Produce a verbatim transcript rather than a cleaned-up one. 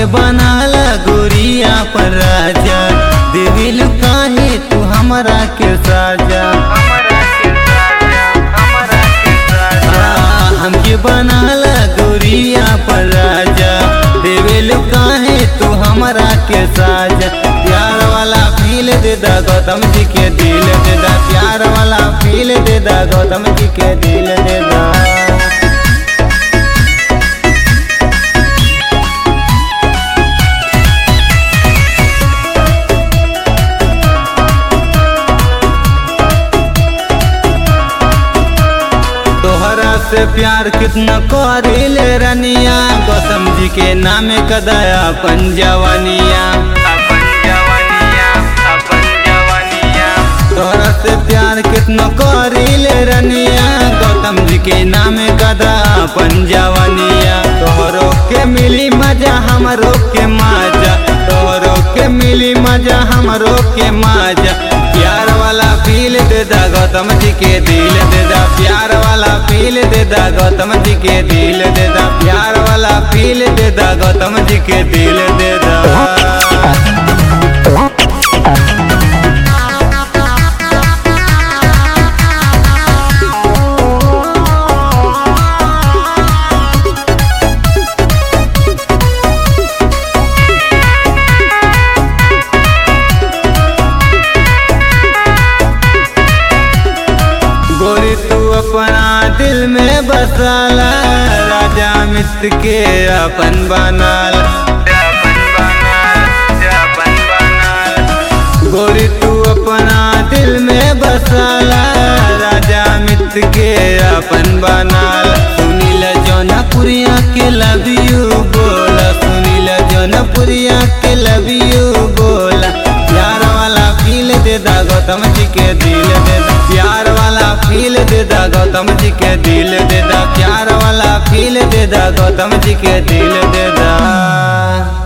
हमके बनाला गोरिया पर राजा, देविल काहे तू हमरा के साजा। हमके बनाला गोरिया पर राजा, देविल काहे तू हमरा के साजा। प्यार वाला फील दे दा गौतम जी के दिल दे दा, प्यार वाला फील दे दा गौतम जी के दिल दे दा। तोहरा से प्यार कितना करीले रनिया, गौतम जी के नाम कदया अपन जवानिया। तोहरा से प्यार कितना करीले रनिया, गौतम जी के नाम कदा अपन जवानिया। तोहरो के मिली मजा हमरो के मजा, तोहरो के मिली मजा हमरो के मजा। प्यार वाला फील दे दा गौतम जी के दिल दे दा, प्यार वाला फील दे दा गौतम जी के दिल दे दा, प्यार वाला फील दे दा गौतम जी के दिल दे दा। गोरी तू अपना दिल में बसाला, राजा मित्र के अपन बनाला। गोरी तू अपना दिल में बसाला, राजा मित्र के अपन बनाला। सुनील जौनपुरिया के लव यू बोला, सुनील जौनपुरिया के लव यू बोला। प्यार वाला फील दे दा गौतम जी के दिल दे दा, प्यार वाला फील दे दा गौतम जी के दिल दे दा, प्यार वाला फील दे दा गौतम जी के दिल दे दा।